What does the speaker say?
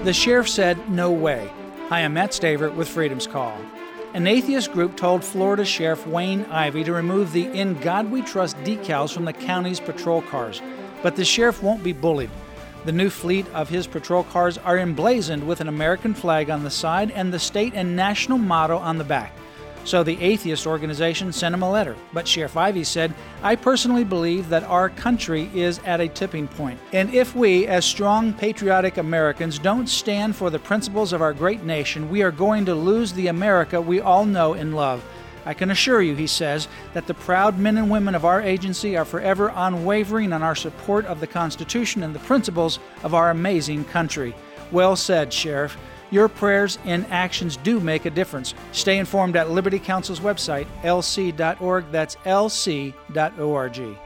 The sheriff said, "No way." Hi, I'm Matt Stavert with Freedom's Call. An atheist group told Florida Sheriff Wayne Ivey to remove the "In God We Trust" decals from the county's patrol cars. But the sheriff won't be bullied. The new fleet of his patrol cars are emblazoned with an American flag on the side and the state and national motto on the back. So the atheist organization sent him a letter. But Sheriff Ivey said, "I personally believe that our country is at a tipping point. And if we, as strong, patriotic Americans, don't stand for the principles of our great nation, we are going to lose the America we all know and love. I can assure you," he says, "that the proud men and women of our agency are forever unwavering on our support of the Constitution and the principles of our amazing country." Well said, Sheriff. Your prayers and actions do make a difference. Stay informed at Liberty Counsel's website, lc.org. That's lc.org.